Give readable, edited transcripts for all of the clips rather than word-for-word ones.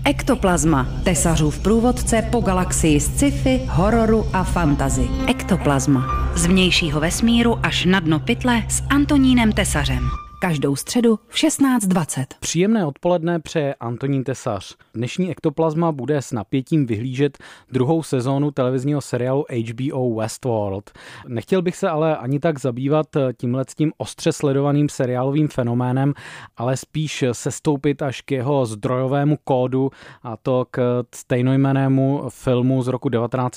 Ektoplazma, tesařův průvodce po galaxii sci-fi, hororu a fantasy. Ektoplazma. Z vnějšího vesmíru až na dno pytle s Antonínem Tesařem. Každou středu v 16:20. Příjemné odpoledne přeje Antonín Tesař. Dnešní Ektoplazma bude s napětím vyhlížet druhou sezónu televizního seriálu HBO Westworld. Nechtěl bych se ale ani tak zabývat tímhletím ostře sledovaným seriálovým fenoménem, ale spíš sestoupit až k jeho zdrojovému kódu, a to k stejnojmennému filmu z roku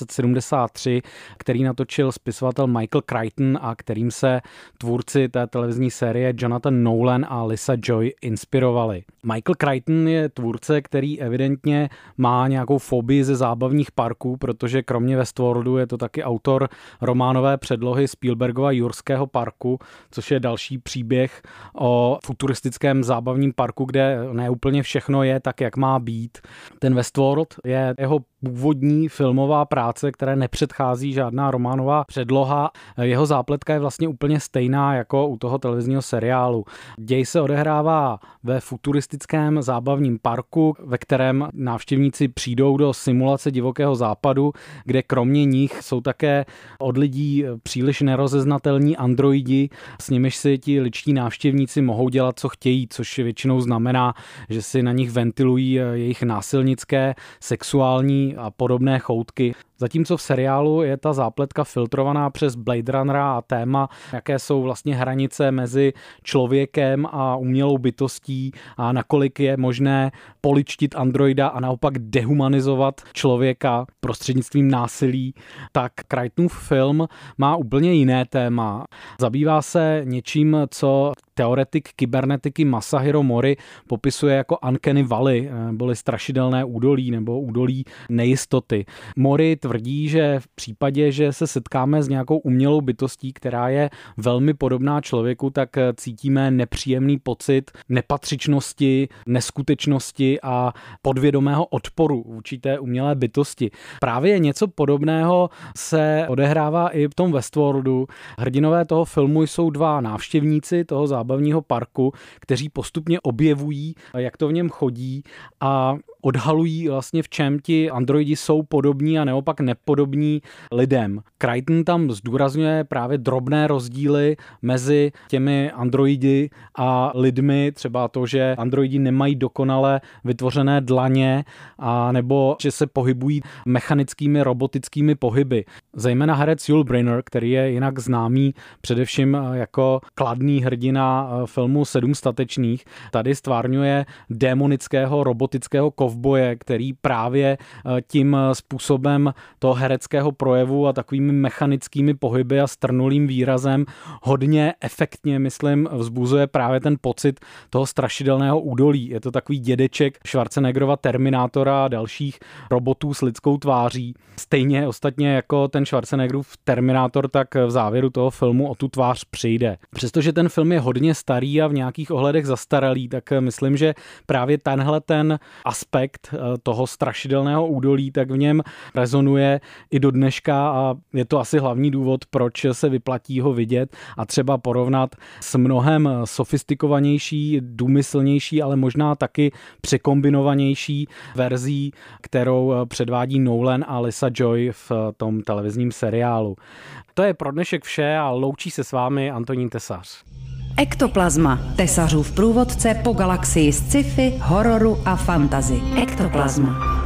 1973, který natočil spisovatel Michael Crichton a kterým se tvůrci té televizní série Jonathan Nolan a Lisa Joy inspirovali. Michael Crichton je tvůrce, který evidentně má nějakou fobii ze zábavních parků, protože kromě Westworldu je to taky autor románové předlohy Spielbergova Jurského parku, což je další příběh o futuristickém zábavním parku, kde ne úplně všechno je tak, jak má být. Ten Westworld je jeho původní filmová práce, které nepředchází žádná románová předloha. Jeho zápletka je vlastně úplně stejná jako u toho televizního seriálu. Děj se odehrává ve futuristickém zábavním parku, ve kterém návštěvníci přijdou do simulace divokého západu, kde kromě nich jsou také od lidí příliš nerozeznatelní androidi, s nimiž si ti lidští návštěvníci mohou dělat, co chtějí, což většinou znamená, že si na nich ventilují jejich násilnické, sexuální a podobné choutky. Zatímco v seriálu je ta zápletka filtrovaná přes Blade Runnera a téma, jaké jsou vlastně hranice mezi člověkem a umělou bytostí a nakolik je možné poličtit androida a naopak dehumanizovat člověka prostřednictvím násilí, tak Crichtonův film má úplně jiné téma. Zabývá se něčím, co teoretik kybernetiky Masahiro Mori popisuje jako Uncanny Valley, neboli strašidelné údolí nebo údolí nejistoty. Mori tvrdí, že v případě, že se setkáme s nějakou umělou bytostí, která je velmi podobná člověku, tak cítíme nepříjemný pocit nepatřičnosti, neskutečnosti a podvědomého odporu vůči té umělé bytosti. Právě něco podobného se odehrává i v tom Westworldu. Hrdinové toho filmu jsou dva návštěvníci toho zábavního parku, kteří postupně objevují, jak to v něm chodí a odhalují vlastně, v čem ti androidi jsou podobní a naopak nepodobní lidem. Crichton tam zdůrazňuje právě drobné rozdíly mezi těmi androidy a lidmi, třeba to, že androidi nemají dokonale vytvořené dlaně a nebo že se pohybují mechanickými robotickými pohyby. Zejména herec Yul Brynner, který je jinak známý především jako kladný hrdina filmu 7 statečných, tady stvárňuje démonického robotického kovboje, který právě tím způsobem toho hereckého projevu a takovými mechanickými pohyby a strnulým výrazem hodně efektně, myslím, vzbuzuje právě ten pocit toho strašidelného údolí. Je to takový dědeček Schwarzeneggerova Terminátora a dalších robotů s lidskou tváří. Stejně ostatně jako ten Schwarzeneggerův Terminátor, tak v závěru toho filmu o tu tvář přijde. Přestože ten film je hodně starý a v nějakých ohledech zastaralý, tak myslím, že právě tenhle ten aspekt toho strašidelného údolí tak v něm rezonuje i do dneška a je to asi hlavní důvod, proč se vyplatí ho vidět a třeba porovnat s mnohem sofistikovanější, důmyslnější, ale možná taky překombinovanější verzí, kterou předvádí Nolan a Lisa Joy v tom televizním seriálu. To je pro dnešek vše a loučí se s vámi Antonín Tesař. Ektoplazma, tesařův průvodce po galaxii sci-fi, hororu a fantasy. Ektoplazma.